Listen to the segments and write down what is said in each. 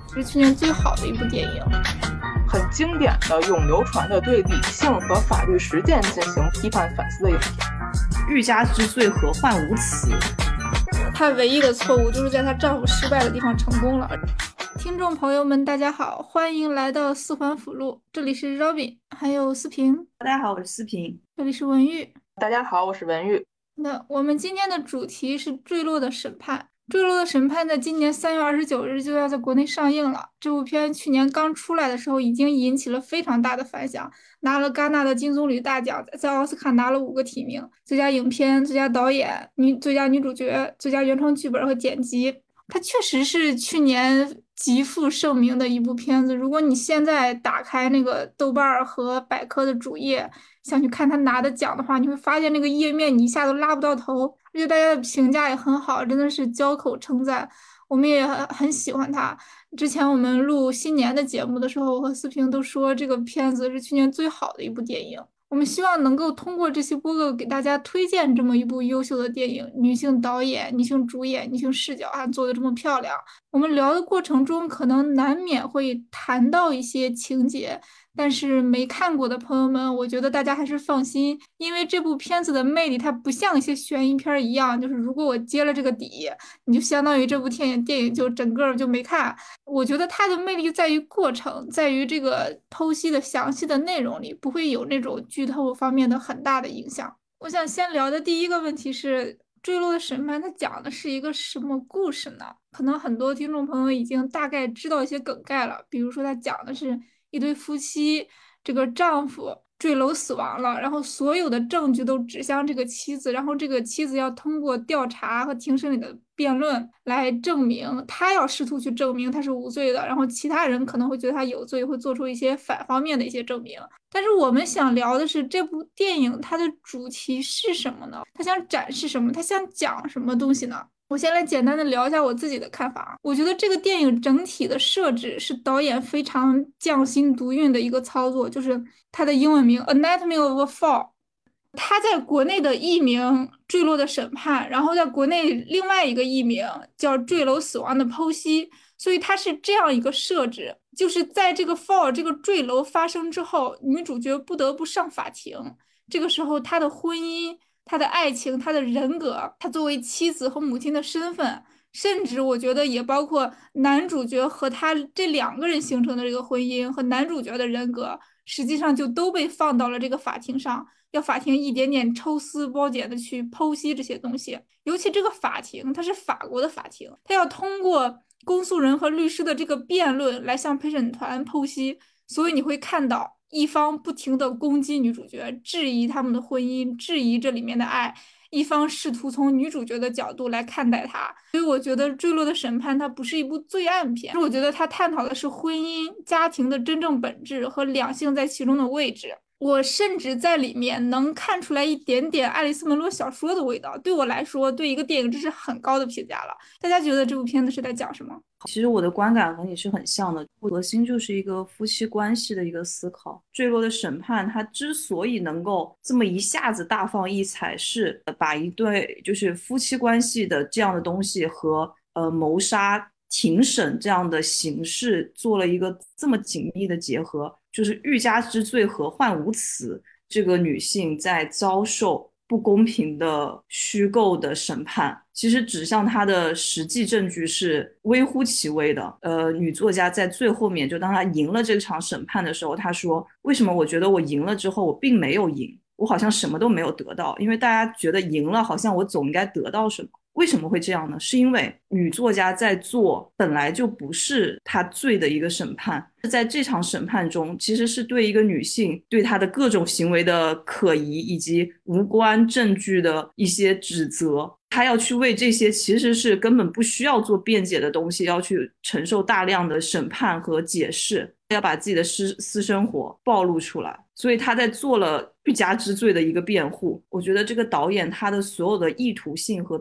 是去年最好的一部电影。 很经典的永流传的对理性和法律实践进行批判反思的影片。 欲加之罪，何患无辞？ 她唯一的错误就是在她丈夫失败的地方成功了。听众朋友们，大家好，欢迎来到四环辅路，这里是 Robin，还有思平， 大家好，我是思平。 这里是文玉。 大家好，我是文玉。 那我们今天的主题是《坠落的审判》。《坠落的审判》在今年3月29日就要在国内上映了。这部片去年刚出来的时候，已经引起了非常大的反响，拿了戛纳的金棕榈大奖，在奥斯卡拿了5个提名：最佳影片、最佳导演、最佳女主角、最佳原创剧本和剪辑。它确实是去年极负盛名的一部片子。如果你现在打开那个豆瓣儿和百科的主页，想去看他拿的奖的话，你会发现那个页面你一下都拉不到头，而且大家的评价也很好，真的是交口称赞。我们也很喜欢他。之前我们录新年的节目的时候，我和思平都说这个片子是去年最好的一部电影。我们希望能够通过这期播客给大家推荐这么一部优秀的电影，女性导演、女性主演、女性视角还做的这么漂亮。我们聊的过程中，可能难免会谈到一些情节，但是没看过的朋友们，我觉得大家还是放心，因为这部片子的魅力，它不像一些悬疑片儿一样，就是如果我揭了这个底，你就相当于这部电影就整个就没看。我觉得它的魅力在于过程，在于这个剖析的详细的内容里，不会有那种剧透方面的很大的影响。我想先聊的第一个问题是，《坠落的审判》它讲的是一个什么故事呢？可能很多听众朋友已经大概知道一些梗概了，比如说它讲的是一对夫妻，这个丈夫坠楼死亡了，然后所有的证据都指向这个妻子，然后这个妻子要通过调查和庭审里的辩论来证明，她要试图去证明她是无罪的，然后其他人可能会觉得她有罪，会做出一些反方面的一些证明。但是我们想聊的是这部电影它的主题是什么呢？它想展示什么？它想讲什么东西呢？我先来简单的聊一下我自己的看法啊。我觉得这个电影整体的设置是导演非常匠心独运的一个操作，就是它的英文名《Anatomy of a Fall》，它在国内的译名《坠落的审判》，然后在国内另外一个译名叫《坠楼死亡的剖析》，所以它是这样一个设置，就是在这个 fall 这个坠楼发生之后，女主角不得不上法庭，这个时候她的婚姻、她的爱情、她的人格，她作为妻子和母亲的身份。甚至我觉得也包括男主角和他这2个人形成的这个婚姻和男主角的人格，实际上就都被放到了这个法庭上。要法庭一点点抽丝剥茧的去剖析这些东西。尤其这个法庭，它是法国的法庭，它要通过公诉人和律师的这个辩论来向陪审团剖析，所以你会看到一方不停的攻击女主角，质疑他们的婚姻，质疑这里面的爱。一方试图从女主角的角度来看待她，所以我觉得《坠落的审判》它不是一部罪案片，我觉得它探讨的是婚姻、家庭的真正本质和两性在其中的位置。我甚至在里面能看出来一点点爱丽丝·门罗小说的味道。对我来说，对一个电影这是很高的评价了。大家觉得这部片子是在讲什么？ 其实我的观感和你是很像的，核心就是一个夫妻关系的一个思考。坠落的审判，它之所以能够这么一下子大放异彩，是把一对就是夫妻关系的这样的东西和谋杀庭审这样的形式做了一个这么紧密的结合，就是欲加之罪，何患无辞。这个女性在遭受不公平的虚构的审判，其实指向她的实际证据是微乎其微的。女作家在最后面，就当她赢了这场审判的时候，她说：“为什么我觉得我赢了之后，我并没有赢，我好像什么都没有得到？因为大家觉得赢了，好像我总应该得到什么。”为什么会这样呢？是因为女作家在做本来就不是她罪的一个审判，在这场审判中，其实是对一个女性对她的各种行为的可疑以及无关证据的一些指责。她要去为这些其实是根本不需要做辩解的东西，要去承受大量的审判和解释，要把自己的私生活暴露出来。所以他在做了欲加之罪的一个辩护。我觉得这个导演他的所有的意图性和偏向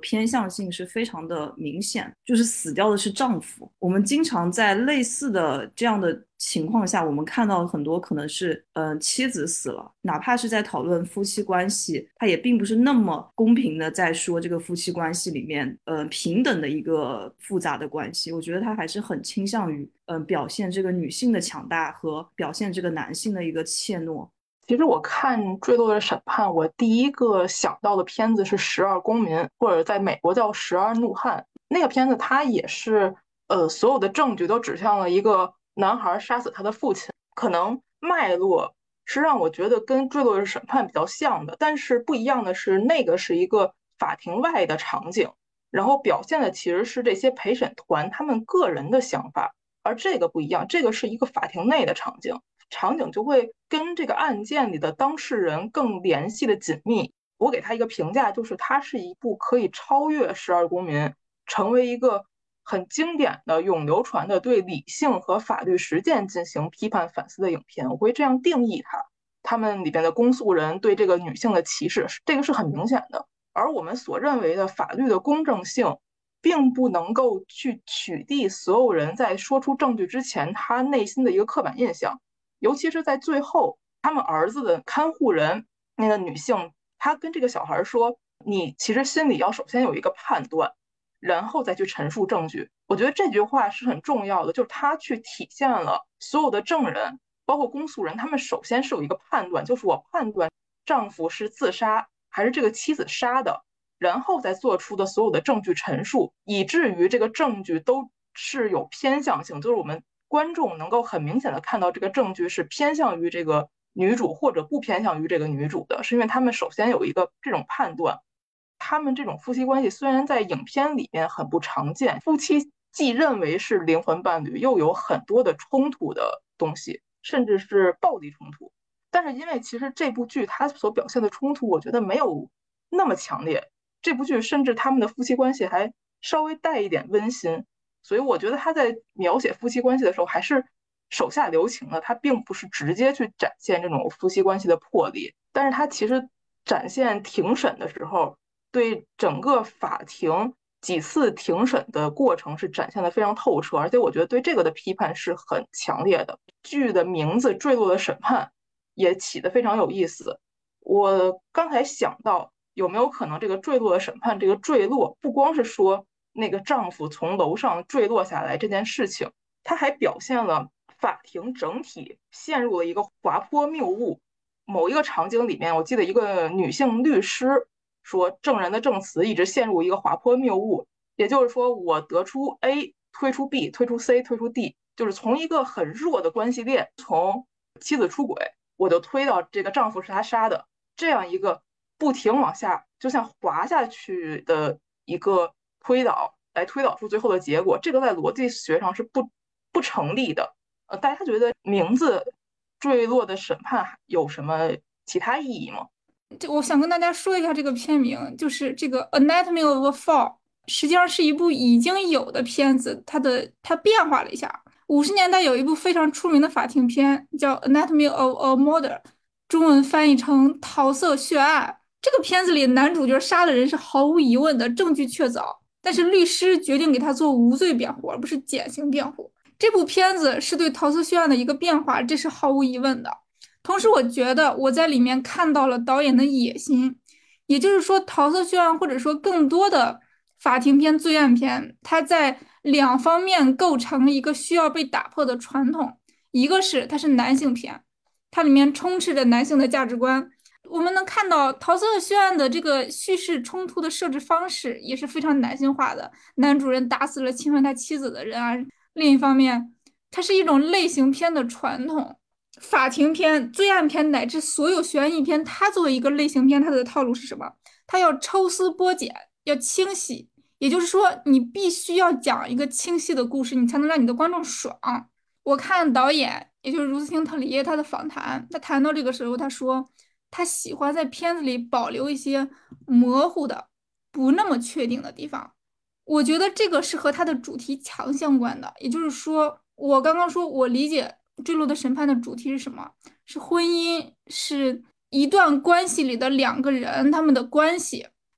向性是非常的明显，就是死掉的是丈夫。我们经常在类似的这样的情况下，我们看到很多可能是妻子死了，哪怕是在讨论夫妻关系，他也并不是那么公平的在说这个夫妻关系里面平等的一个复杂的关系。我觉得他还是很倾向于表现这个女性的强大和表现这个男性的一个怯懦。 其实我看《坠落的审判》，我第一个想到的片子是《十二公民》，或者在美国叫《十二怒汉》。那个片子它也是，所有的证据都指向了一个男孩杀死他的父亲，可能脉络是让我觉得跟《坠落的审判》比较像的，但是不一样的是，那个是一个法庭外的场景，然后表现的其实是这些陪审团他们个人的想法，而这个不一样，这个是一个法庭内的场景。场景就会跟这个案件里的当事人更联系的紧密。我给他一个评价，就是它是一部可以超越《十二公民》，成为一个很经典的、永流传的对理性和法律实践进行批判反思的影片。我会这样定义它。他们里边的公诉人对这个女性的歧视，这个是很明显的。而我们所认为的法律的公正性，并不能够去取缔所有人在说出证据之前他内心的一个刻板印象。尤其是在最后，他们儿子的看护人那个女性，她跟这个小孩说：“你其实心里要首先有一个判断，然后再去陈述证据。”我觉得这句话是很重要的，就是他去体现了所有的证人，包括公诉人，他们首先是有一个判断，就是我判断丈夫是自杀还是这个妻子杀的，然后再做出的所有的证据陈述，以至于这个证据都是有偏向性，就是我们观众能够很明显的看到这个证据是偏向于这个女主或者不偏向于这个女主的，是因为他们首先有一个这种判断。他们这种夫妻关系虽然在影片里面很不常见，夫妻既认为是灵魂伴侣，又有很多的冲突的东西，甚至是暴力冲突。但是因为其实这部剧它所表现的冲突，我觉得没有那么强烈，这部剧甚至他们的夫妻关系还稍微带一点温馨，所以我觉得他在描写夫妻关系的时候还是手下留情的，他并不是直接去展现这种夫妻关系的破裂，但是他其实展现庭审的时候，对整个法庭几次庭审的过程是展现的非常透彻，而且我觉得对这个的批判是很强烈的。剧的名字《坠落的审判》也起得非常有意思。我刚才想到，有没有可能这个坠落的审判，这个坠落不光是说那个丈夫从楼上坠落下来这件事情，它还表现了法庭整体陷入了一个滑坡谬误。某一个场景里面，我记得一个女性律师说，证人的证词一直陷入一个滑坡谬误，也就是说，我得出 A 推出 B 推出 C 推出 D，就是从一个很弱的关系链，从妻子出轨，我就推到这个丈夫是他杀的，这样一个不停往下，就像滑下去的一个推导，来推导出最后的结果，这个在逻辑学上是不成立的。大家觉得名字坠落的审判有什么其他意义吗？ 我想跟大家说一下这个片名，就是这个《Anatomy of a Fall》，实际上是一部已经有的片子，它变化了一下。50年代有一部非常出名的法庭片叫《Anatomy of a Murder》，中文翻译成《桃色血案》。这个片子里男主角杀了人是毫无疑问的，证据确凿，但是律师决定给他做无罪辩护，而不是减刑辩护。这部片子是对桃色血案的一个变化，这是毫无疑问的。同时，我觉得我在里面看到了导演的野心，也就是说，桃色血案或者说更多的法庭片、罪案片，它在两方面构成一个需要被打破的传统。一个是它是男性片，它里面充斥着男性的价值观。我们能看到桃色血案的这个叙事冲突的设置方式也是非常男性化的，男主人打死了侵犯他妻子的人啊。另一方面，它是一种类型片的传统。法庭片、罪案片乃至所有悬疑片，它作为一个类型片，它的套路是什么？它要抽丝剥茧，要清晰。也就是说，你必须要讲一个清晰的故事，你才能让你的观众爽。我看导演，也就是茹斯汀·特里耶他的访谈，他谈到这个时候，他说他喜欢在片子里保留一些模糊的、不那么确定的地方。我觉得这个是和他的主题强相关的，也就是说，我刚刚说我理解坠落的审判的主题是什么？是婚姻，是一段关系里的两个人他们的关系。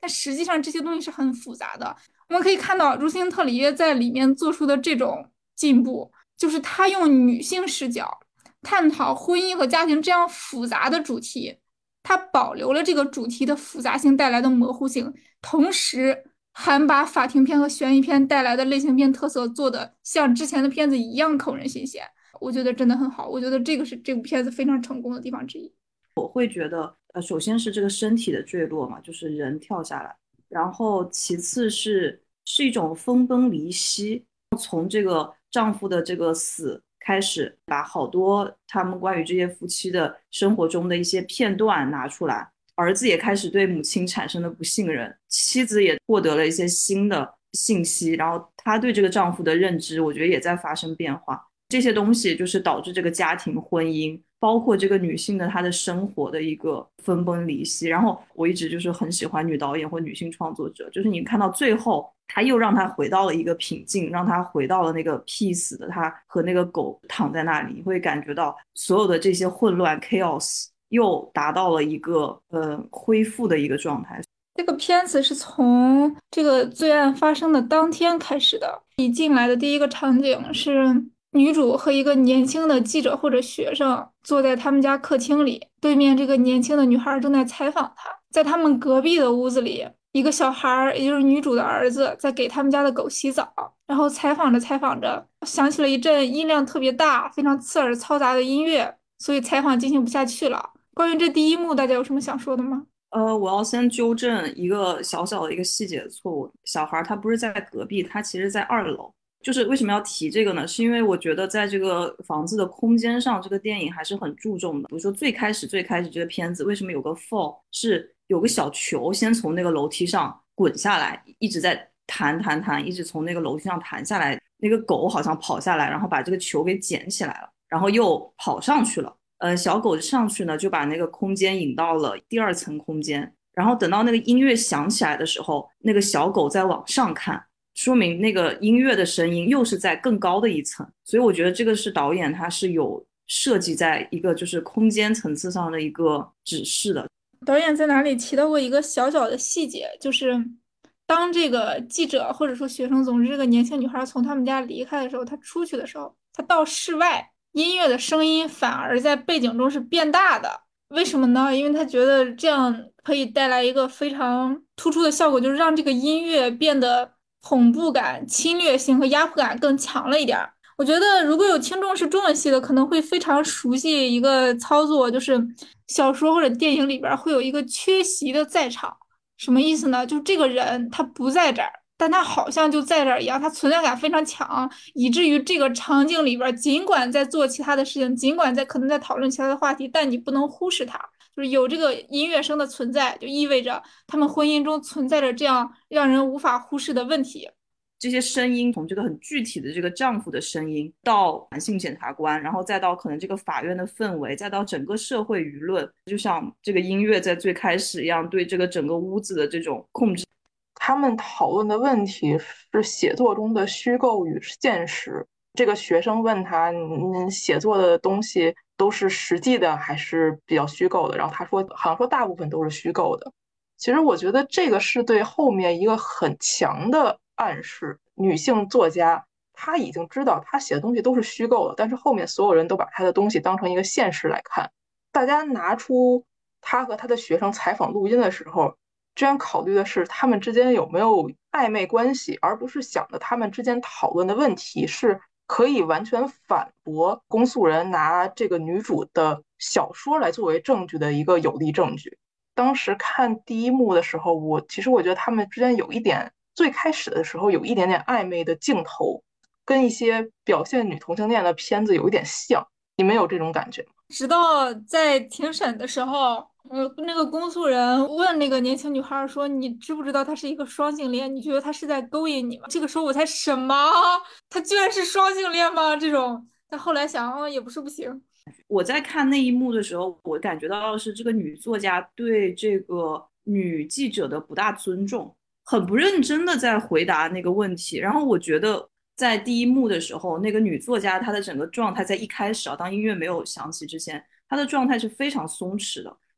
但实际上这些东西是很复杂的。我们可以看到朱星特里耶在里面做出的这种进步，就是他用女性视角探讨婚姻和家庭这样复杂的主题，他保留了这个主题的复杂性带来的模糊性，同时还把法庭片和悬疑片带来的类型片特色做的像之前的片子一样扣人心弦。我觉得真的很好，我觉得这个是这部片子非常成功的地方之一。 首先是这个身体的坠落嘛，就是人跳下来，然后其次是一种分崩离析，从这个丈夫的这个死开始，把好多他们关于这些夫妻的生活中的一些片段拿出来，儿子也开始对母亲产生了不信任，妻子也获得了一些新的信息，然后她对这个丈夫的认知，我觉得也在发生变化。这些东西就是导致这个家庭婚姻，包括这个女性的她的生活的一个分崩离析。然后我一直就是很喜欢女导演或女性创作者，就是你看到最后，她又让她回到了一个平静，让她回到了那个 peace 的，她和那个狗躺在那里，你会感觉到所有的这些混乱 chaos 又达到了一个恢复的一个状态。 这个片子是从这个罪案发生的当天开始的。一进来的第一个场景是女主和一个年轻的记者或者学生坐在他们家客厅里，对面这个年轻的女孩正在采访她。在他们隔壁的屋子里，一个小孩，也就是女主的儿子，在给他们家的狗洗澡。然后采访着采访着，响起了一阵音量特别大、非常刺耳嘈杂的音乐，所以采访进行不下去了。关于这第一幕，大家有什么想说的吗？ 我要先纠正一个小小的一个细节的错误。小孩他不是在隔壁，他其实在2楼。就是为什么要提这个呢？是因为我觉得在这个房子的空间上，这个电影还是很注重的。比如说最开始这个片子为什么有个 fall，是有个小球先从那个楼梯上滚下来，一直在弹，一直从那个楼梯上弹下来。那个狗好像跑下来，然后把这个球给捡起来了，然后又跑上去了。小狗上去呢，就把那个空间引到了第2层空间，然后等到那个音乐响起来的时候，那个小狗在往上看，说明那个音乐的声音又是在更高的一层，所以我觉得这个是导演他是有设计在一个就是空间层次上的一个指示的。 导演在哪里提到过一个小小的细节，就是当这个记者或者说学生，总之这个年轻女孩从他们家离开的时候，她出去的时候，她到室外，音乐的声音反而在背景中是变大的。为什么呢？因为他觉得这样可以带来一个非常突出的效果，就是让这个音乐变得恐怖感、侵略性和压迫感更强了一点儿。我觉得如果有听众是中文系的，可能会非常熟悉一个操作，就是小说或者电影里边会有一个缺席的在场，什么意思呢？就这个人他不在这儿，但他好像就在这儿一样，他存在感非常强，以至于这个场景里边，尽管在做其他的事情，尽管可能在讨论其他的话题，但你不能忽视他。就是有这个音乐声的存在，就意味着他们婚姻中存在着这样让人无法忽视的问题。 这些声音从这个很具体的这个丈夫的声音到男性检察官，然后再到可能这个法院的氛围，再到整个社会舆论，就像这个音乐在最开始一样，对这个整个屋子的这种控制。 他们讨论的问题是写作中的虚构与现实。这个学生问他：写作的东西都是实际的还是比较虚构的？”然后他说：“好像说大部分都是虚构的。”其实我觉得这个是对后面一个很强的暗示。女性作家她已经知道她写的东西都是虚构的，但是后面所有人都把她的东西当成一个现实来看。大家拿出她和她的学生采访录音的时候，居然考虑的是他们之间有没有暧昧关系，而不是想着他们之间讨论的问题是可以完全反驳公诉人拿这个女主的小说来作为证据的一个有力证据。当时看第一幕的时候，其实我觉得他们之间有一点，最开始的时候有一点点暧昧的镜头，跟一些表现女同性恋的片子有一点像。你们有这种感觉吗？ 直到在庭审的时候，那个公诉人问那个年轻女孩说：“你知不知道他是一个双性恋？你觉得他是在勾引你吗？”这个时候我才什么？他居然是双性恋吗？这种，但后来想，也不是不行。 我在看那一幕的时候，我感觉到的是这个女作家对这个女记者的不大尊重，很不认真的在回答那个问题。然后我觉得在第一幕的时候，那个女作家她的整个状态在一开始啊，当音乐没有响起之前，她的状态是非常松弛的。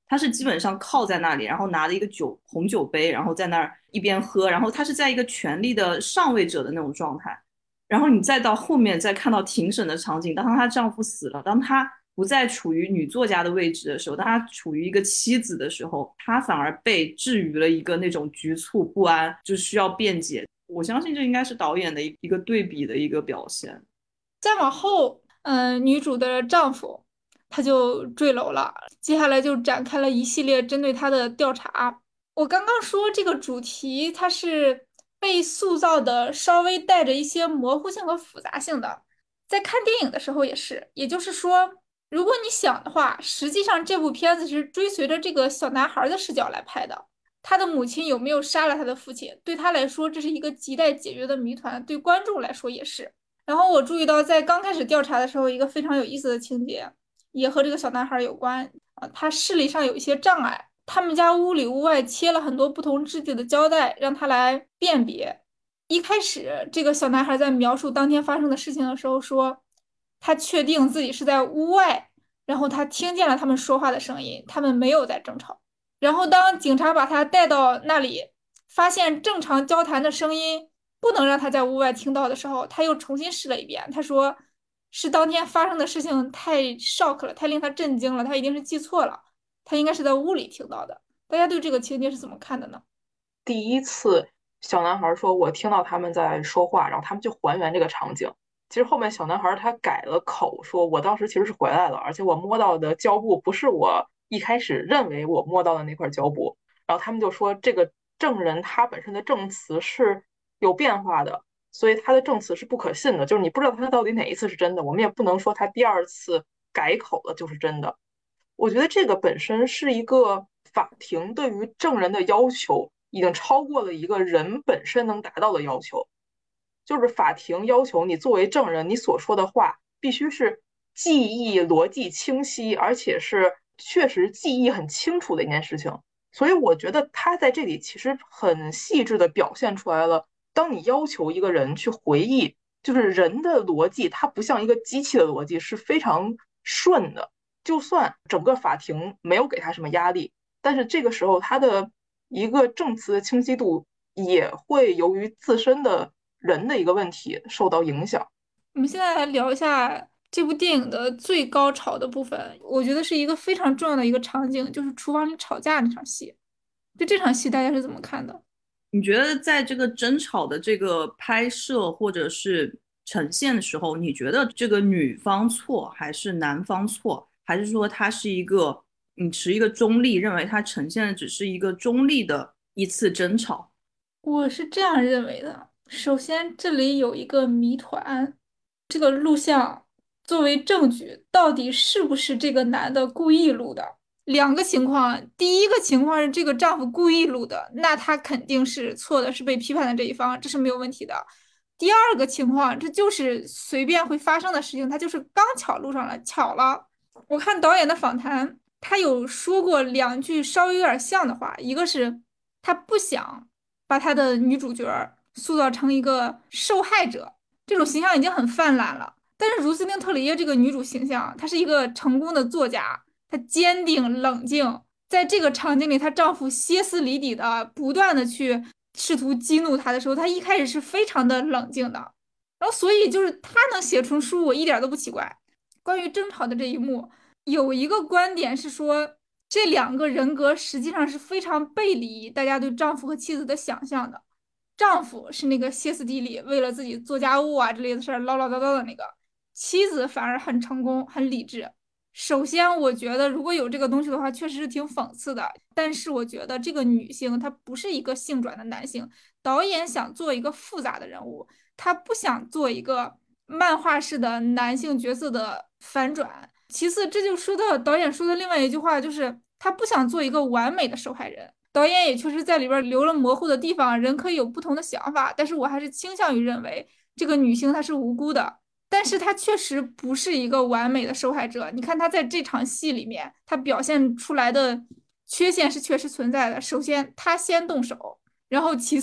他是基本上靠在那里，然后拿着一个红酒杯，然后在那儿一边喝，然后他是在一个权力的上位者的那种状态。然后你再到后面再看到庭审的场景，当她丈夫死了，当她不再处于女作家的位置的时候，当她处于一个妻子的时候，她反而被置于了一个那种局促不安，就需要辩解。我相信这应该是导演的一个对比的一个表现。 再往后，女主的丈夫他就坠楼了，接下来就展开了一系列针对他的调查。我刚刚说这个主题它是被塑造的稍微带着一些模糊性和复杂性的，在看电影的时候也是，也就是说，如果你想的话，实际上这部片子是追随着这个小男孩的视角来拍的。他的母亲有没有杀了他的父亲，对他来说这是一个亟待解决的谜团，对观众来说也是。然后我注意到，在刚开始调查的时候，一个非常有意思的情节，也和这个小男孩有关啊。他视力上有一些障碍，他们家屋里屋外切了很多不同质地的胶带，让他来辨别。一开始，这个小男孩在描述当天发生的事情的时候说，他确定自己是在屋外，然后他听见了他们说话的声音，他们没有在争吵。然后当警察把他带到那里，发现正常交谈的声音不能让他在屋外听到的时候，他又重新试了一遍。他说是当天发生的事情太 shock 了，太令他震惊了，他一定是记错了，他应该是在屋里听到的。大家对这个情节是怎么看的呢？ 第一次小男孩说我听到他们在说话，然后他们就还原这个场景。其实后面小男孩他改了口，说我当时其实是回来了，而且我摸到的胶布不是我一开始认为我摸到的那块胶布。然后他们就说这个证人他本身的证词是有变化的，所以他的证词是不可信的，就是你不知道他到底哪一次是真的，我们也不能说他第二次改口了就是真的。我觉得这个本身是一个法庭对于证人的要求，已经超过了一个人本身能达到的要求。就是法庭要求你作为证人，你所说的话必须是记忆逻辑清晰，而且是确实记忆很清楚的一件事情。所以我觉得他在这里其实很细致的表现出来了，当你要求一个人去回忆，就是人的逻辑，它不像一个机器的逻辑，是非常顺的。就算整个法庭没有给他什么压力，但是这个时候他的一个证词的清晰度也会由于自身的人的一个问题受到影响。 我们现在来聊一下这部电影的最高潮的部分，我觉得是一个非常重要的一个场景，就是厨房里吵架那场戏。就这场戏，大家是怎么看的？ 你觉得在这个争吵的这个拍摄或者是呈现的时候，你觉得这个女方错还是男方错，还是说它是一个你持一个中立，认为它呈现的只是一个中立的一次争吵？ 我是这样认为的。首先，这里有一个谜团，这个录像作为证据，到底是不是这个男的故意录的？两个情况，第一个情况是这个丈夫故意录的，那他肯定是错的，是被批判的这一方，这是没有问题的。第二个情况，这就是随便会发生的事情，他就是刚巧录上了，巧了。我看导演的访谈，他有说过两句稍微有点像的话，一个是他不想把他的女主角塑造成一个受害者，这种形象已经很泛滥了。但是如斯汀特里耶这个女主形象，她是一个成功的作家，她坚定冷静，在这个场景里，她丈夫歇斯底里的不断的去试图激怒她的时候，她一开始是非常的冷静的。然后所以就是她能写出书，我一点都不奇怪。关于争吵的这一幕，有一个观点是说，这两个人格实际上是非常背离大家对丈夫和妻子的想象的。丈夫是那个歇斯底里，为了自己做家务啊之类的事儿唠唠叨叨的那个，妻子反而很成功，很理智。首先，我觉得如果有这个东西的话，确实是挺讽刺的。但是我觉得这个女性她不是一个性转的男性，导演想做一个复杂的人物，他不想做一个漫画式的男性角色的反转。其次，这就说到导演说的另外一句话，就是他不想做一个完美的受害人。导演也确实在里边留了模糊的地方，人可以有不同的想法，但是我还是倾向于认为这个女性她是无辜的，但是她确实不是一个完美的受害者。你看她在这场戏里面，她表现出来的缺陷是确实存在的。首先，她先动手，然后其次，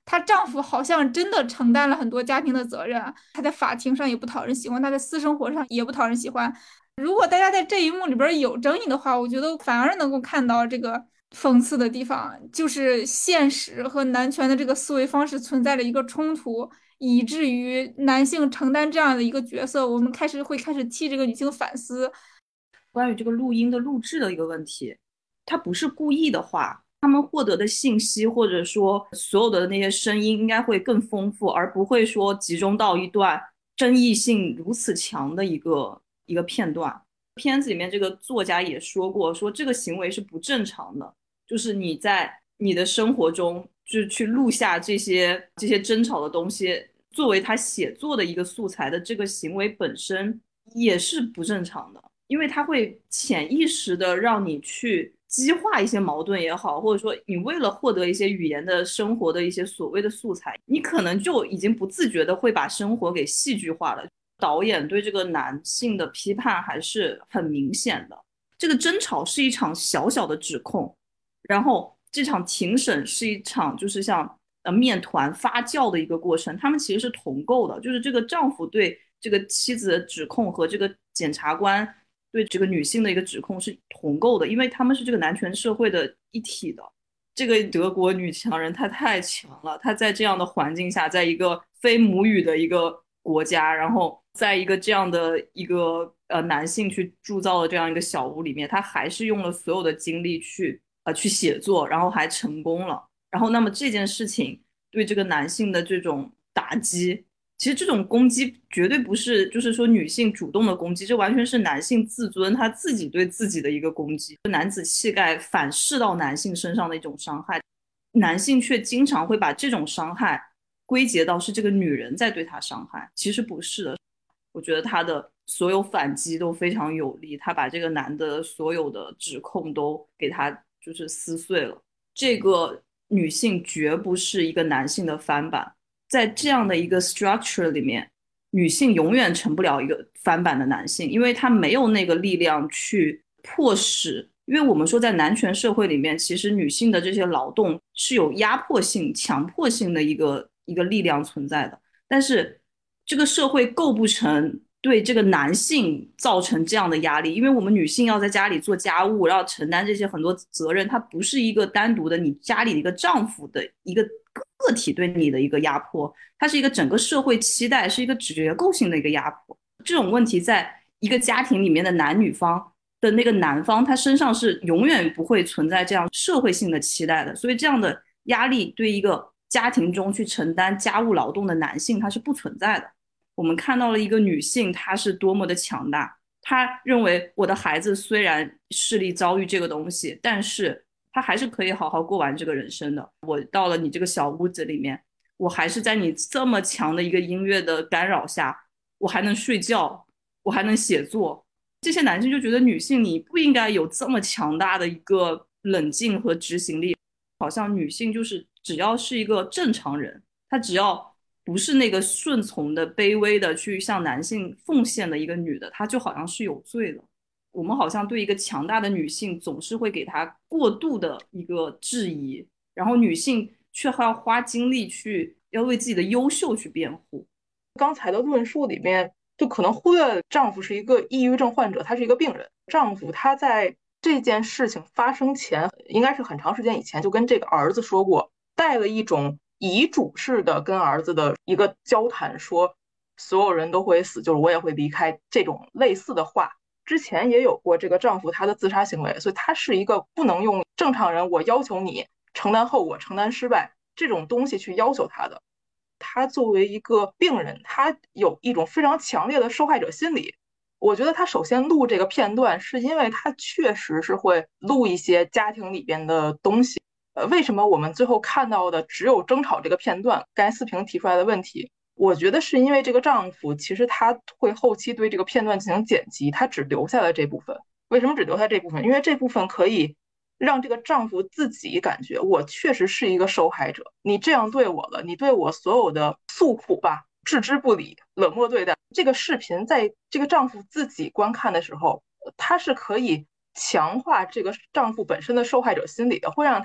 她丈夫好像真的承担了很多家庭的责任，她在法庭上也不讨人喜欢，她在私生活上也不讨人喜欢。如果大家在这一幕里边有争议的话，我觉得反而能够看到这个讽刺的地方，就是现实和男权的这个思维方式存在着一个冲突，以至于男性承担这样的一个角色，我们会开始替这个女性反思。 关于这个录音的录制的一个问题，他不是故意的话，他们获得的信息或者说所有的那些声音应该会更丰富，而不会说集中到一段争议性如此强的一个片段。片子里面这个作家也说过，说这个行为是不正常的，就是你在你的生活中就去录下这些争吵的东西，作为他写作的一个素材的这个行为本身也是不正常的。因为它会潜意识的让你去激化一些矛盾也好，或者说你为了获得一些语言的生活的一些所谓的素材，你可能就已经不自觉的会把生活给戏剧化了。导演对这个男性的批判还是很明显的。这个争吵是一场小小的指控，然后这场庭审是一场就是像面团发酵的一个过程，他们其实是同构的，就是这个丈夫对这个妻子的指控和这个检察官对这个女性的一个指控是同构的，因为他们是这个男权社会的一体的。这个德国女强人她太强了，她在这样的环境下，在一个非母语的一个国家，然后在一个这样的一个男性去铸造的这样一个小屋里面，她还是用了所有的精力去写作，然后还成功了。然后那么这件事情对这个男性的这种打击，其实这种攻击绝对不是就是说女性主动的攻击，这完全是男性自尊他自己对自己的一个攻击，男子气概反噬到男性身上的一种伤害，男性却经常会把这种伤害归结到是这个女人在对他伤害，其实不是的。我觉得他的所有反击都非常有力，他把这个男的所有的指控都给他就是撕碎了。这个女性绝不是一个男性的翻版，在这样的一个 structure 里面，女性永远成不了一个翻版的男性，因为她没有那个力量去迫使。因为我们说在男权社会里面，其实女性的这些劳动是有压迫性、强迫性的一个力量存在的，但是这个社会构不成对这个男性造成这样的压力，因为我们女性要在家里做家务，要承担这些很多责任，它不是一个单独的你家里的一个丈夫的一个个体对你的一个压迫，它是一个整个社会期待，是一个结构性的一个压迫。这种问题在一个家庭里面的男女方的那个男方，他身上是永远不会存在这样社会性的期待的，所以这样的压力对一个家庭中去承担家务劳动的男性，他是不存在的。我们看到了一个女性，她是多么的强大。她认为我的孩子虽然视力遭遇这个东西，但是他还是可以好好过完这个人生的。我到了你这个小屋子里面，我还是在你这么强的一个音乐的干扰下，我还能睡觉，我还能写作。这些男性就觉得女性你不应该有这么强大的一个冷静和执行力，好像女性就是只要是一个正常人，她只要不是那个顺从的、卑微的去向男性奉献的一个女的，她就好像是有罪的。我们好像对一个强大的女性总是会给她过度的一个质疑，然后女性却还要花精力去要为自己的优秀去辩护。 刚才的论述里面，就可能忽略了丈夫是一个抑郁症患者，他是一个病人。丈夫他在这件事情发生前，应该是很长时间以前就跟这个儿子说过，带了一种遗嘱式的跟儿子的一个交谈，说所有人都会死，就是我也会离开，这种类似的话。之前也有过这个丈夫他的自杀行为，所以他是一个不能用正常人我要求你承担后果、承担失败这种东西去要求他的。他作为一个病人，他有一种非常强烈的受害者心理。我觉得他首先录这个片段，是因为他确实是会录一些家庭里边的东西。为什么我们最后看到的只有争吵这个片段？刚才思平提出来的问题，我觉得是因为这个丈夫其实他会后期对这个片段进行剪辑，他只留下了这部分。为什么只留下这部分？因为这部分可以让这个丈夫自己感觉我确实是一个受害者，你这样对我了，你对我所有的诉苦吧置之不理，冷漠对待。这个视频在这个丈夫自己观看的时候，他是可以强化这个丈夫本身的受害者心理的，会让他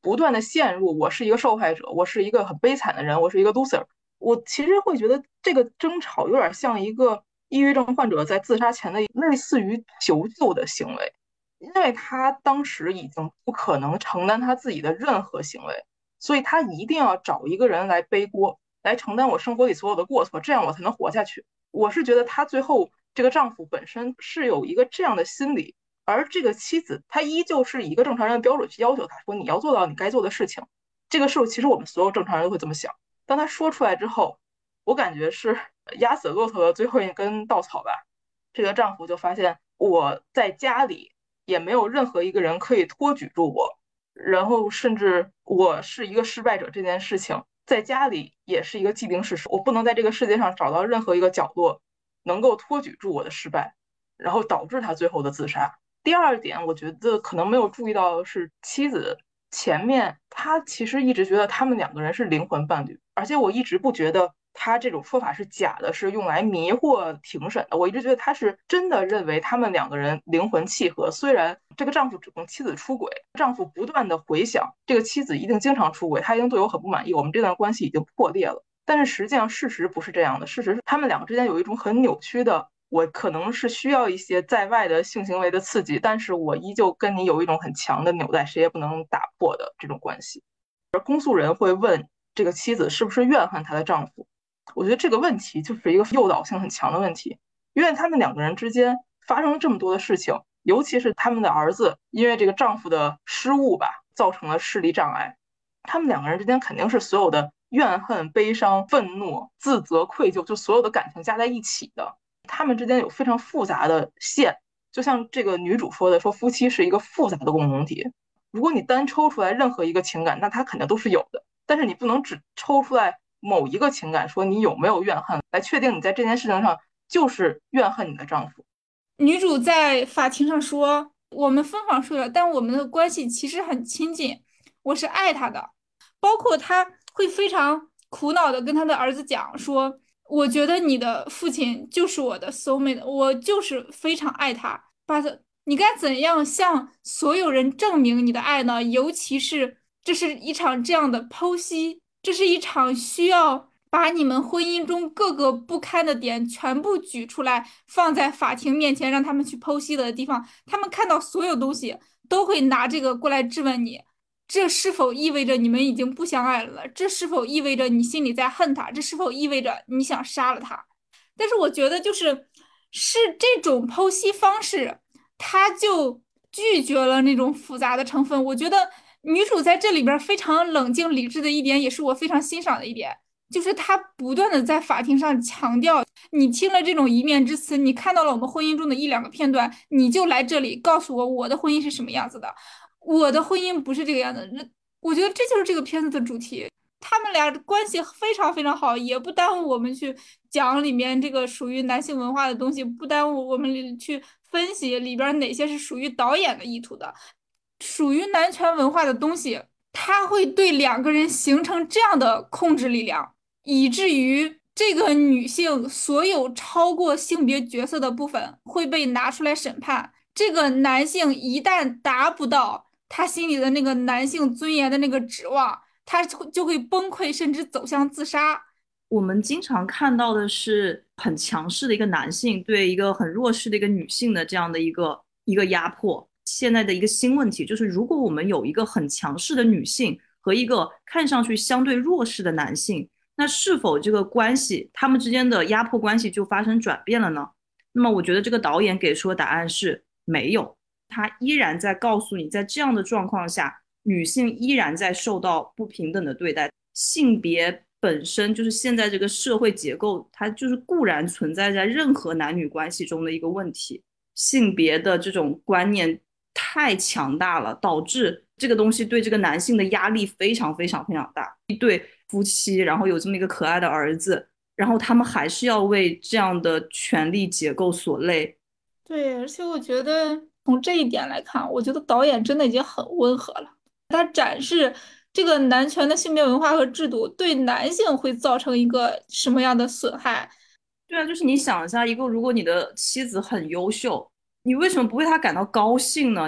不断的陷入我是一个受害者，我是一个很悲惨的人，我是一个 loser。我其实会觉得这个争吵有点像一个抑郁症患者在自杀前的类似于求救的行为，因为他当时已经不可能承担他自己的任何行为，所以他一定要找一个人来背锅，来承担我生活里所有的过错，这样我才能活下去。我是觉得她最后这个丈夫本身是有一个这样的心理，而这个妻子她依旧是以一个正常人的标准去要求他，说你要做到你该做的事情。这个时候其实我们所有正常人都会这么想。当他说出来之后，我感觉是压死骆驼的最后一根稻草吧。这个丈夫就发现我在家里也没有任何一个人可以托举住我，然后甚至我是一个失败者这件事情，在家里也是一个既定事实，我不能在这个世界上找到任何一个角落能够托举住我的失败，然后导致他最后的自杀。第二点，我觉得可能没有注意到的是妻子前面他其实一直觉得他们两个人是灵魂伴侣，而且我一直不觉得他这种说法是假的，是用来迷惑庭审的。我一直觉得他是真的认为他们两个人灵魂契合。虽然这个丈夫指控妻子出轨，丈夫不断的回想这个妻子一定经常出轨，他一定对我很不满意，我们这段关系已经破裂了。但是实际上事实不是这样的，事实是他们两个之间有一种很扭曲的，我可能是需要一些在外的性行为的刺激，但是我依旧跟你有一种很强的纽带，谁也不能打破的这种关系。而公诉人会问这个妻子是不是怨恨她的丈夫，我觉得这个问题就是一个诱导性很强的问题，因为他们两个人之间发生了这么多的事情，尤其是他们的儿子因为这个丈夫的失误吧，造成了视力障碍，他们两个人之间肯定是所有的怨恨、悲伤、愤怒、自责、愧疚，就所有的感情加在一起的。他们之间有非常复杂的线，就像这个女主说的，说夫妻是一个复杂的共同体。如果你单抽出来任何一个情感，那它肯定都是有的，但是你不能只抽出来某一个情感，说你有没有怨恨，来确定你在这件事情上就是怨恨你的丈夫。 女主在法庭上说：“我们分房睡了，但我们的关系其实很亲近，我是爱他的。”包括她会非常苦恼的跟她的儿子讲说：“我觉得你的父亲就是我的 soulmate，我就是非常爱他。But 你该怎样向所有人证明你的爱呢？尤其是这是一场这样的剖析，这是一场需要把你们婚姻中各个不堪的点全部举出来，放在法庭面前让他们去剖析的地方。他们看到所有东西，都会拿这个过来质问你。这是否意味着你们已经不相爱了？这是否意味着你心里在恨他？这是否意味着你想杀了他？但是我觉得，是这种剖析方式，他就拒绝了那种复杂的成分。我觉得女主在这里边非常冷静理智的一点，也是我非常欣赏的一点，就是她不断的在法庭上强调，你听了这种一面之词，你看到了我们婚姻中的一两个片段，你就来这里告诉我我的婚姻是什么样子的。我的婚姻不是这个样子。我觉得这就是这个片子的主题。他们俩关系非常非常好，也不耽误我们去讲里面这个属于男性文化的东西，不耽误我们去分析里边哪些是属于导演的意图的，属于男权文化的东西，它会对两个人形成这样的控制力量，以至于这个女性所有超过性别角色的部分会被拿出来审判。这个男性一旦达不到他心里的那个男性尊严的那个指望，他就会崩溃，甚至走向自杀。 我们经常看到的是很强势的一个男性对一个很弱势的一个女性的这样的一个压迫。现在的一个新问题就是，如果我们有一个很强势的女性和一个看上去相对弱势的男性，那是否这个关系他们之间的压迫关系就发生转变了呢？那么我觉得这个导演给出的答案是没有，他依然在告诉你，在这样的状况下，女性依然在受到不平等的对待，性别本身就是现在这个社会结构，它就是固然存在在任何男女关系中的一个问题。性别的这种观念太强大了，导致这个东西对这个男性的压力非常非常非常大。一对夫妻，然后有这么一个可爱的儿子，然后他们还是要为这样的权力结构所累。 对，而且我觉得从这一点来看，我觉得导演真的已经很温和了。他展示这个男权的性别文化和制度对男性会造成一个什么样的损害。 对啊，就是你想一下，如果你的妻子很优秀，你为什么不为她感到高兴呢？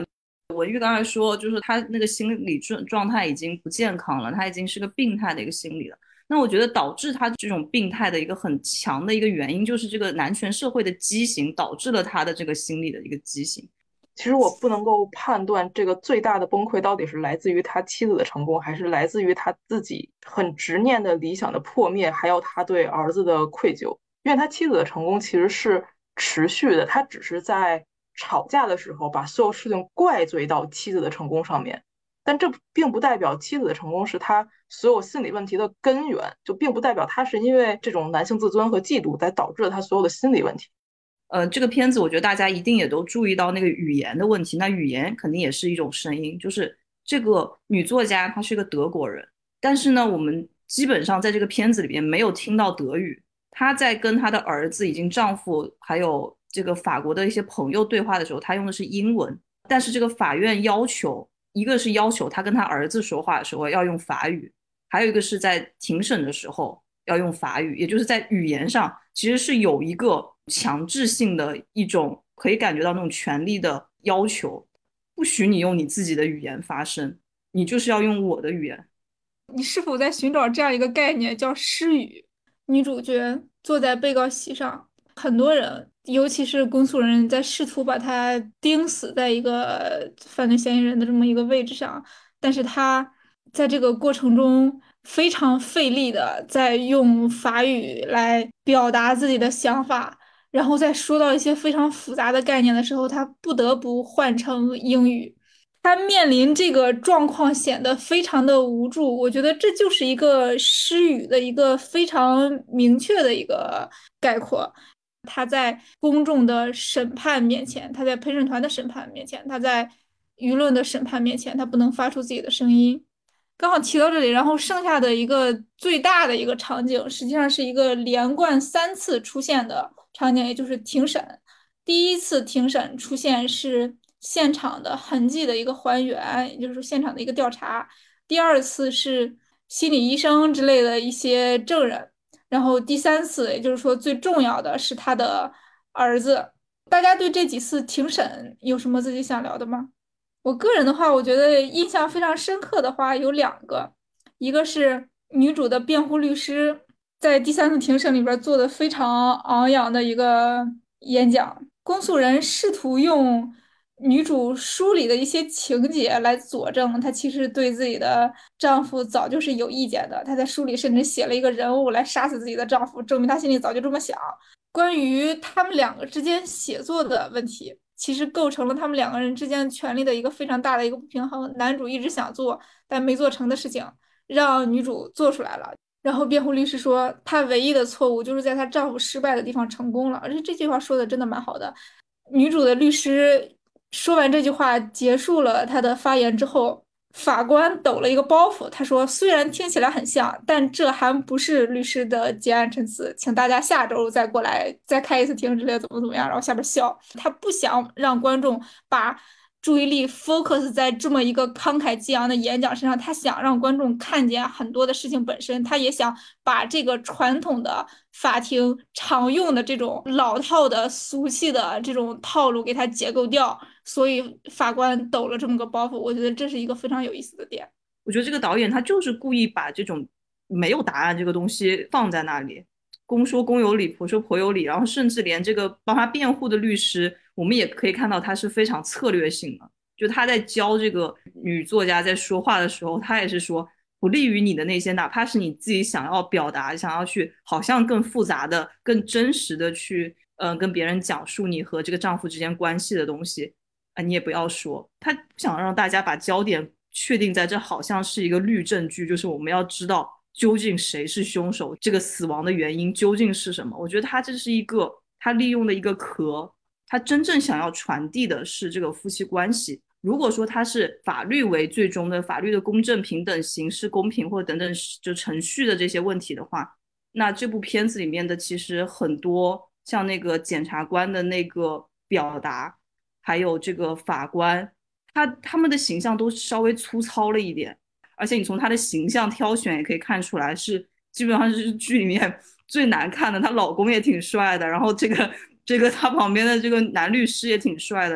文玉刚才说，就是他那个心理状态已经不健康了，他已经是个病态的一个心理了。那我觉得导致他这种病态的一个很强的一个原因，就是这个男权社会的畸形导致了他的这个心理的一个畸形。 其实我不能够判断这个最大的崩溃到底是来自于他妻子的成功，还是来自于他自己很执念的理想的破灭，还有他对儿子的愧疚。因为他妻子的成功其实是持续的，他只是在吵架的时候把所有事情怪罪到妻子的成功上面，但这并不代表妻子的成功是他所有心理问题的根源，就并不代表他是因为这种男性自尊和嫉妒才导致了他所有的心理问题。 这个片子我觉得大家一定也都注意到那个语言的问题，那语言肯定也是一种声音，就是这个女作家她是个德国人，但是呢，我们基本上在这个片子里边没有听到德语，她在跟她的儿子、已经丈夫还有这个法国的一些朋友对话的时候，她用的是英文，但是这个法院要求，一个是要求她跟她儿子说话的时候要用法语，还有一个是在庭审的时候要用法语，也就是在语言上其实是有一个强制性的一种可以感觉到那种权利的要求，不许你用你自己的语言发声，你就是要用我的语言。 你是否在寻找这样一个概念，叫失语？女主角坐在被告席上，很多人，尤其是公诉人，在试图把她钉死在一个犯罪嫌疑人的这么一个位置上，但是她在这个过程中非常费力的在用法语来表达自己的想法，然后在说到一些非常复杂的概念的时候，她不得不换成英语。他面临这个状况显得非常的无助，我觉得这就是一个失语的一个非常明确的一个概括。他在公众的审判面前，他在陪审团的审判面前，他在舆论的审判面前，他不能发出自己的声音。刚好提到这里，然后剩下的一个最大的一个场景，实际上是一个连贯3次出现的场景，也就是庭审。第一次庭审出现是现场的痕迹的一个还原，也就是现场的一个调查。第二次是心理医生之类的一些证人，然后第三次，也就是说最重要的是他的儿子。大家对这几次庭审有什么自己想聊的吗？我个人的话，我觉得印象非常深刻的话有2个，一个是女主的辩护律师在第3次庭审里边做的非常昂扬的一个演讲，公诉人试图用女主书里的一些情节来佐证她其实对自己的丈夫早就是有意见的，她在书里甚至写了一个人物来杀死自己的丈夫，证明她心里早就这么想。关于他们2个之间写作的问题，其实构成了他们2个人之间权力的一个非常大的一个不平衡。男主一直想做但没做成的事情，让女主做出来了。然后辩护律师说，她唯一的错误就是在她丈夫失败的地方成功了，而且这句话说的真的蛮好的。女主的律师说完这句话，结束了她的发言之后，法官抖了一个包袱，他说：“虽然听起来很像，但这还不是律师的结案陈词，请大家下周再过来再开一次庭之类的，怎么样？”然后下边笑，他不想让观众把注意力 focus 在这么一个慷慨激昂的演讲身上，他想让观众看见很多的事情本身，他也想把这个传统的法庭常用的这种老套的俗气的这种套路给它解构掉，所以法官抖了这么个包袱，我觉得这是一个非常有意思的点。 我觉得这个导演他就是故意把这种没有答案这个东西放在那里，公说公有理，婆说婆有理，然后甚至连这个帮他辩护的律师，我们也可以看到他是非常策略性的，就他在教这个女作家在说话的时候，他也是说不利于你的那些，哪怕是你自己想要表达、想要去好像更复杂的、更真实的去跟别人讲述你和这个丈夫之间关系的东西，你也不要说。他不想让大家把焦点确定在这好像是一个律政剧，就是我们要知道究竟谁是凶手，这个死亡的原因究竟是什么。我觉得他这是一个他利用的一个壳，他真正想要传递的是这个夫妻关系。如果说他是法律为最终的法律的公正、平等、刑事公平或者等等就程序的这些问题的话，那这部片子里面的其实很多像那个检察官的那个表达，还有这个法官，他们的形象都稍微粗糙了一点，而且你从他的形象挑选也可以看出来是基本上是剧里面最难看的。她老公也挺帅的，然后这个她旁边的这个男律师也挺帅的，然后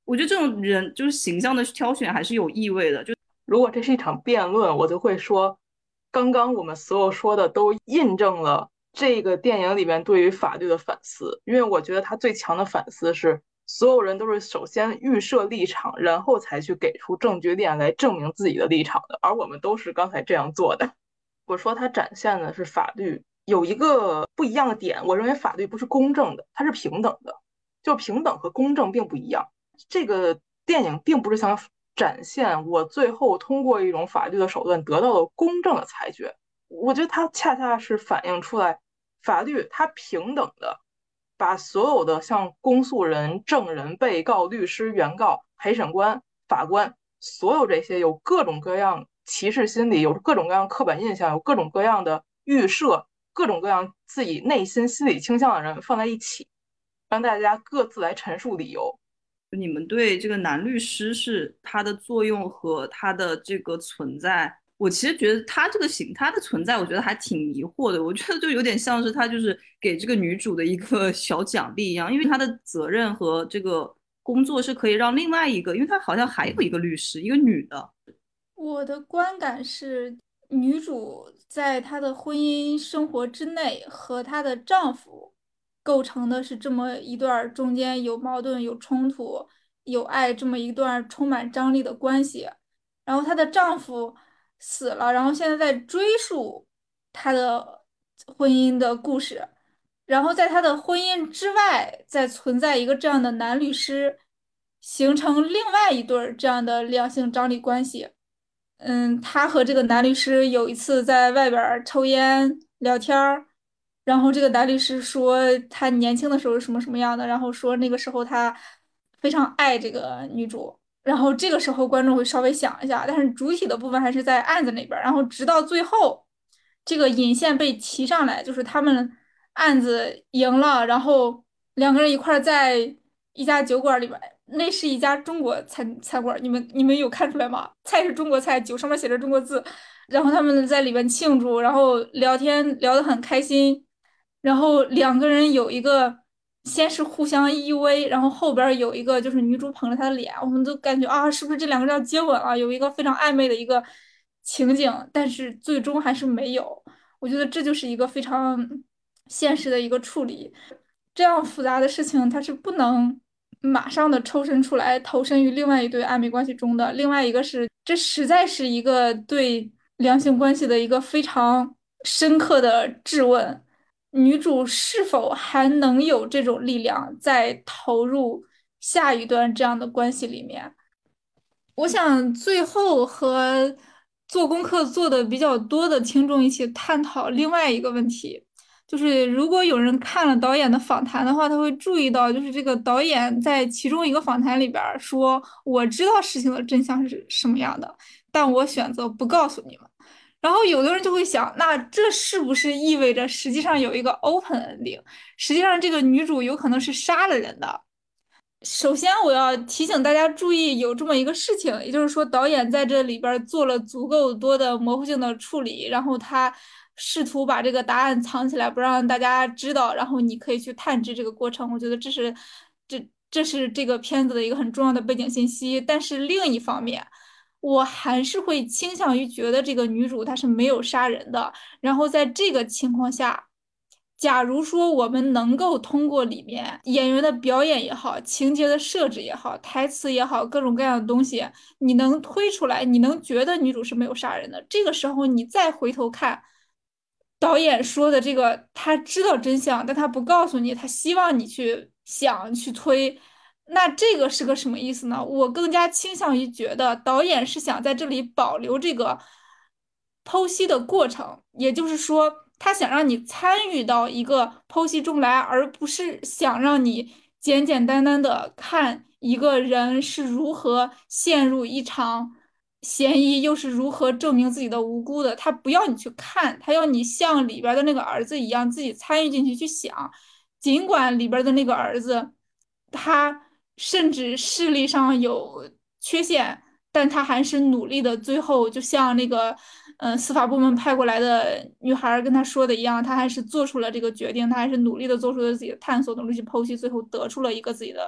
我觉得这种人就是形象的挑选还是有意味的，就如果这是一场辩论，我就会说，刚刚我们所有说的都印证了这个电影里面对于法律的反思。因为我觉得它最强的反思是，所有人都是首先预设立场，然后才去给出证据链来证明自己的立场的，而我们都是刚才这样做的。我说它展现的是法律有一个不一样的点，我认为法律不是公正的，它是平等的，就平等和公正并不一样。这个电影并不是想展现我最后通过一种法律的手段得到了公正的裁决，我觉得它恰恰是反映出来法律它平等的把所有的像公诉人、证人、被告、律师、原告、陪审官、法官，所有这些有各种各样歧视心理、有各种各样刻板印象、有各种各样的预设、各种各样自己内心心理倾向的人放在一起，让大家各自来陈述理由。 你们对这个男律师是他的作用和他的这个存在，我其实觉得他的存在，我觉得还挺迷惑的。我觉得就有点像是他就是给这个女主的一个小奖励一样，因为他的责任和这个工作是可以让另外一个，因为他好像还有一个律师，一个女的， 我的观感是，女主在她的婚姻生活之内和她的丈夫构成的是这么一段儿中间有矛盾、有冲突、有爱这么一段充满张力的关系。然后她的丈夫死了，然后现在在追溯她的婚姻的故事。然后在她的婚姻之外，再存在一个这样的男律师，形成另外一对儿这样的两性张力关系。他和这个男律师有一次在外边儿抽烟聊天儿，然后这个男律师说他年轻的时候是什么什么样的，然后说那个时候他非常爱这个女主，然后这个时候观众会稍微想一下，但是主体的部分还是在案子那边儿，然后直到最后这个引线被提上来，就是他们案子赢了，然后两个人一块儿在一家酒馆里边。那是一家中国餐馆，你们有看出来吗？菜是中国菜，酒上面写着中国字，然后他们在里边庆祝，然后聊天聊得很开心，然后两个人有一个先是互相依偎，然后后边有一个就是女主捧着他的脸，我们都感觉啊，是不是这两个人要接吻了？有一个非常暧昧的一个情景，但是最终还是没有。我觉得这就是一个非常现实的一个处理。这样复杂的事情，它是不能马上的抽身出来，投身于另外一对暧昧关系中的。另外一个是，这实在是一个对两性关系的一个非常深刻的质问：女主是否还能有这种力量再投入下一段这样的关系里面？我想最后和做功课做的比较多的听众一起探讨另外一个问题，就是如果有人看了导演的访谈的话，他会注意到，就是这个导演在其中一个访谈里边儿说：“我知道事情的真相是什么样的，但我选择不告诉你们。”然后有的人就会想，那这是不是意味着实际上有一个 open ending？实际上这个女主有可能是杀了人的。首先，我要提醒大家注意，有这么一个事情，也就是说，导演在这里边儿做了足够多的模糊性的处理，然后他试图把这个答案藏起来，不让大家知道，然后你可以去探知这个过程。我觉得这是这个片子的一个很重要的背景信息。但是另一方面，我还是会倾向于觉得这个女主她是没有杀人的。然后在这个情况下，假如说我们能够通过里面演员的表演也好，情节的设置也好，台词也好，各种各样的东西，你能推出来，你能觉得女主是没有杀人的，这个时候你再回头看导演说的这个，他知道真相，但他不告诉你，他希望你去想去推。那这个是个什么意思呢？我更加倾向于觉得导演是想在这里保留这个剖析的过程，也就是说，他想让你参与到一个剖析中来，而不是想让你简简单单的看一个人是如何陷入一场嫌疑，又是如何证明自己的无辜的。他不要你去看，他要你像里边的那个儿子一样，自己参与进去去想。尽管里边的那个儿子，他甚至视力上有缺陷，但他还是努力的。最后，就像那个司法部门派过来的女孩跟他说的一样，他还是做出了这个决定，他还是努力的做出了自己的探索，努力去剖析，最后得出了一个自己的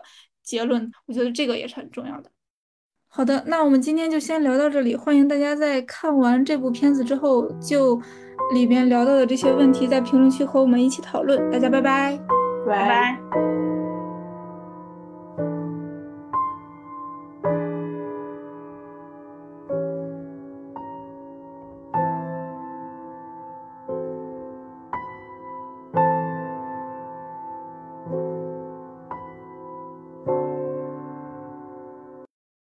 结论，我觉得这个也是很重要的。好的，那我们今天就先聊到这里，欢迎大家在看完这部片子之后，就里边聊到的这些问题在评论区和我们一起讨论，大家拜拜。 拜拜。